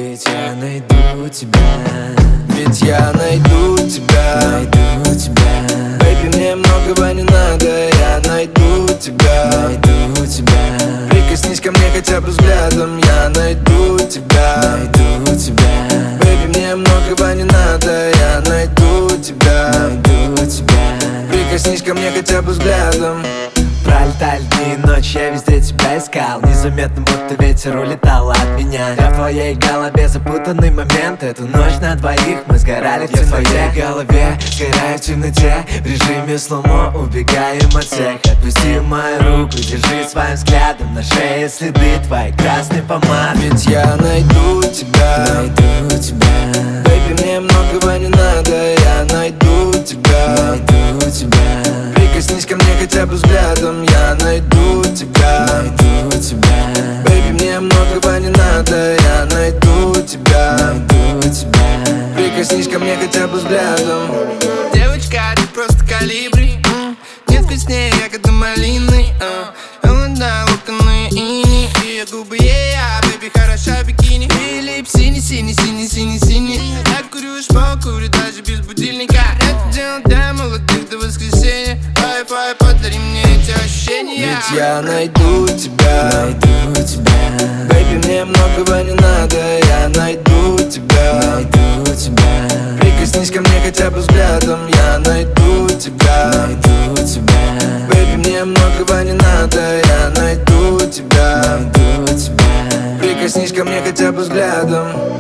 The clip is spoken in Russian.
Ведь я найду тебя, ведь я найду тебя, найду тебя. Baby, мне многого не надо, я найду тебя, Найду тебя, прикоснись ко мне хотя бы взглядом, я найду тебя, найду тебя, Baby, мне многого не надо, я найду тебя, найду тебя. прикоснись ко мне хотя бы взглядом. Пролетали дни и ночи, я везде тебя искал. Незаметно, будто ветер улетал от меня. Я в твоей голове запутанный момент. Эту ночь на двоих мы сгорали в темноте. Я в твоей голове, сгораю в темноте. В режиме слоумо убегаем от всех. Отпусти мою руку, держи своим взглядом на шее следы твоей красной помады. Ведь я найду тебя, Найду тебя, Baby, мне многого не надо, я найду тебя, найду тебя, прикоснись ко мне хотя бы взглядом, я найду тебя, найду тебя, Baby, мне многого не надо, я найду тебя, найду тебя. прикоснись ко мне хотя бы взглядом. Девочка, ты просто калибри, нет вкуснее ягоды малины, холодная локоны ини, ее губы, yeah, baby, хороша бикини. И лип синий. Я курю, курю даже без будильника. Это дело для молодых до воскресенья. Wi-Fi, подари мне эти ощущения. Ведь я найду тебя, Найду тебя, Baby, мне многого не надо, я найду тебя, найду тебя, прикоснись ко мне хотя бы взглядом, я найду тебя, найду тебя, Baby, мне многого не надо, я найду тебя, найду тебя. прикоснись ко мне хотя бы взглядом.